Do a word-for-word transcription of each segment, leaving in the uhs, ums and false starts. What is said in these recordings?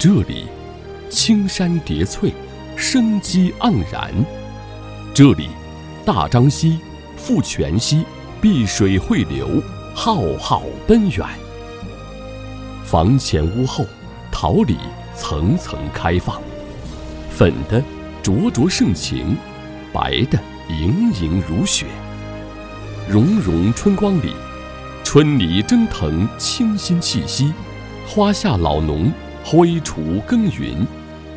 这里青山叠翠，生机盎然；这里大张溪、富泉溪碧水汇流，浩浩奔远。房前屋后，桃李层层开放，粉的灼灼盛情，白的盈盈如雪。融融春光里，春泥蒸腾清新气息，花下老农挥锄耕耘。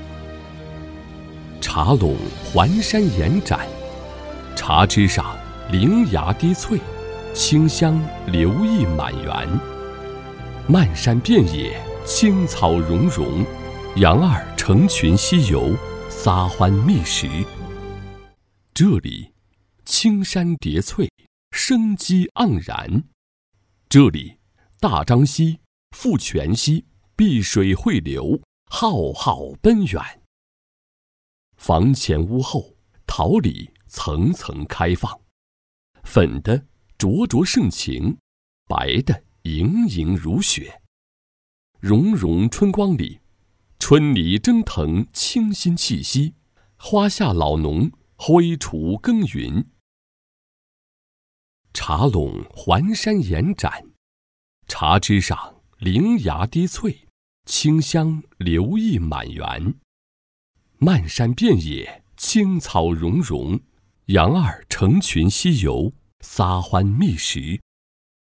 茶垄环山延展，茶枝上灵芽滴翠，清香留意满园。漫山遍野青草茸茸，羊儿成群西游，撒欢觅食。这里青山叠翠，生机盎然；这里大张溪、富泉溪碧水汇流，浩浩奔远。房前屋后，桃李层层开放，粉的灼灼盛情，白的盈盈如雪。融融春光里，春泥蒸腾清新气息，花下老农挥锄耕耘。茶垄环山延展，茶枝上灵芽滴翠，清香留意满园。漫山遍野青草茸茸，羊儿成群西游，撒欢觅食。